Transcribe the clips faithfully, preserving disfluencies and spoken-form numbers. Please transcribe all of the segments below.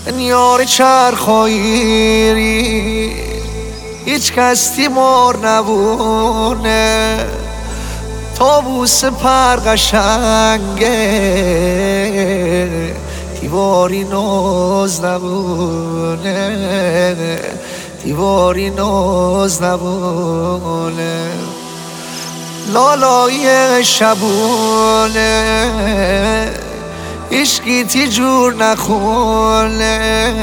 یار چرخاییری هیچ کس تیمار نبونه طاووس پر قشنگه دیواری ناز نبونه دیواری ناز نبونه لالای شبونه عشقی تی جور نخونه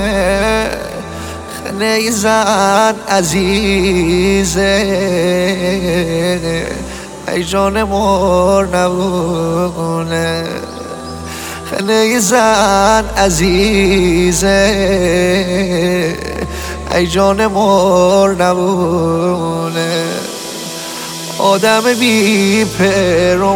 خنه زن عزیزه ای جان مر نبونه خنه زن عزیزه ای جان مر نبونه آدم بی پر و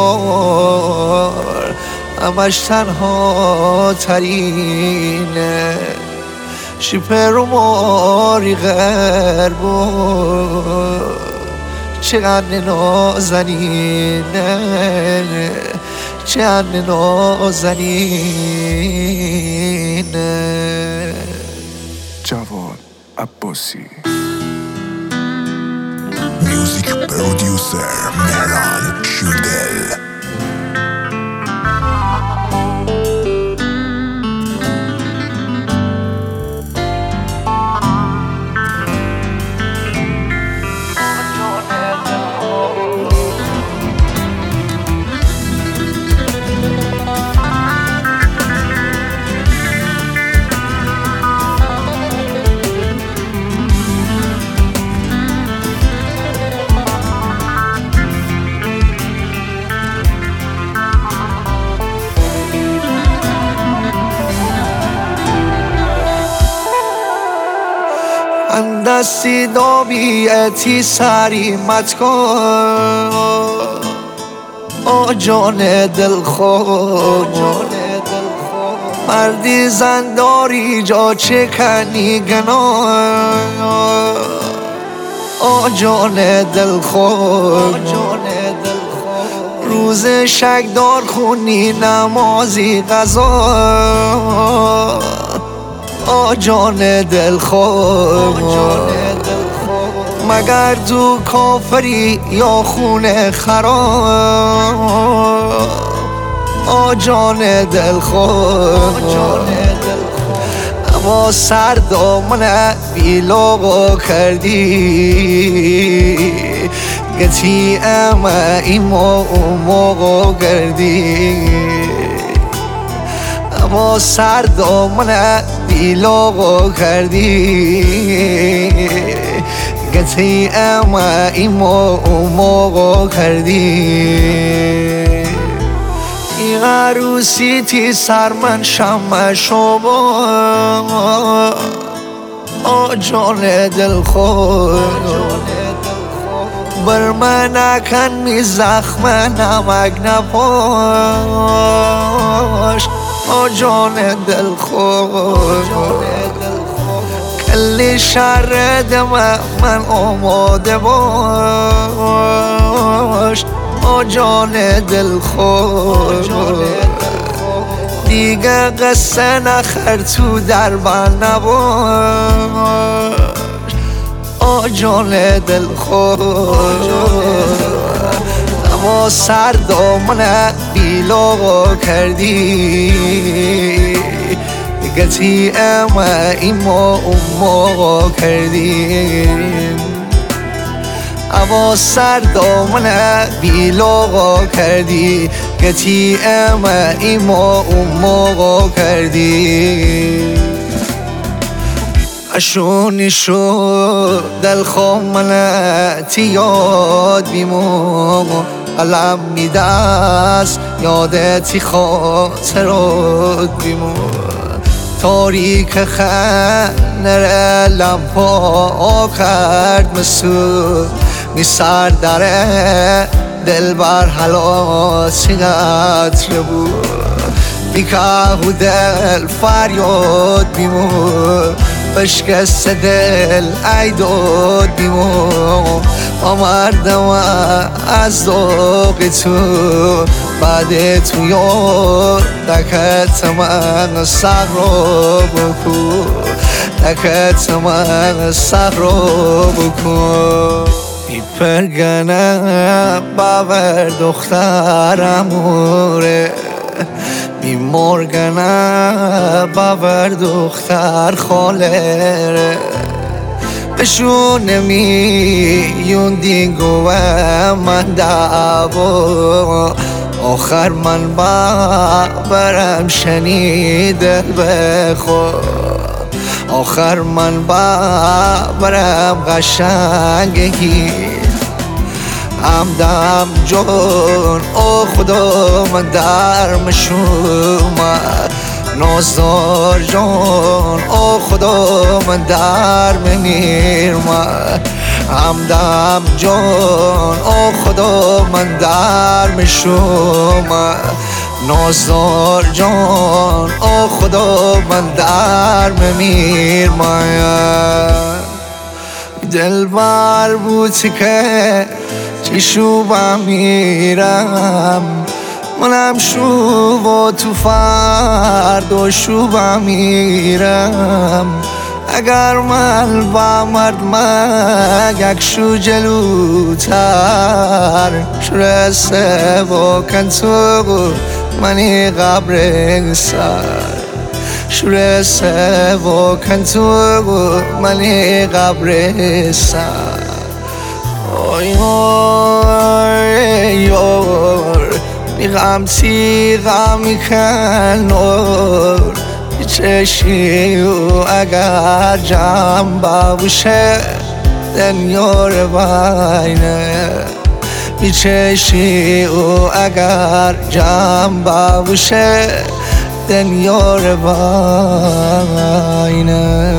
مار همش تنها ترینه شی پر و ماری غربو چقدر نازنینه چقدر نازنینه. جواد عباسی میوزیک پرودیوسر مهران شودل. دستی دابیتی سریمت کن آ جان دل خود مردی زنداری جا چکنی گناه آ جان دل خود روز شکدار خونی نمازی قضا آ جان دل خود مگر تو کافری یا خونه خراب آ جان دل خود اما سر دامن بیلاغا کردی گتی اما ایما اوماغا کردی اما سر دامن بیلاغا کردی گتی اما ایما اوماغا کردی این عروسی تی سر من شمع شما آ جان دل خود بر من اکن می زخم نمک نپاش آ جان دل خود کلی شر دم من آماده باش آ جان دل خود دیگه قصه نخر تو در بند نباش آ جان دل خود اما سر دامن بیلاغا کردی گتی اما ایما اوماغا کردی اما سر دامن بیلاغا کردی گتی اما ایما اوماغا کردی اشونی شد دل خامنتی یاد بیمو علم میدست یادتی خاطرات بیمو تاریک خنر لمپا کرد مسو می سر داره دل بر حلا چقدر بود میکه دل فریاد بیمو بشکست دل ای داد بیمو ما مردم از ذوق تو بعد تو یار دکت من سر رو بکن دکت من سر رو بکن میپرگنم باور دخترموره میمرگنم باور دختر خاله بشون نمیون دیگو من دعوا آخر من باورم شنیده بخور آخر من باورم قشنگی همدم جون او خدا من در مشومد نازدار جون او خدا من در میرم همدم جون او خدا من در مشومد نازدار جون او خدا من در میرم دلبر بود که چشو بمیرم منم شو با تو فرد و شو بمیرم اگر من با مرد مگک شو جلوتر شو رسه با کنتو منی قبر سر شو رسه با کنتو منی قبر سر آی آی یار میغم تیغم میکنور چشی و اگر جمع باشه دنیار بینه میچشی و اگر جمع باشه دنیار بینه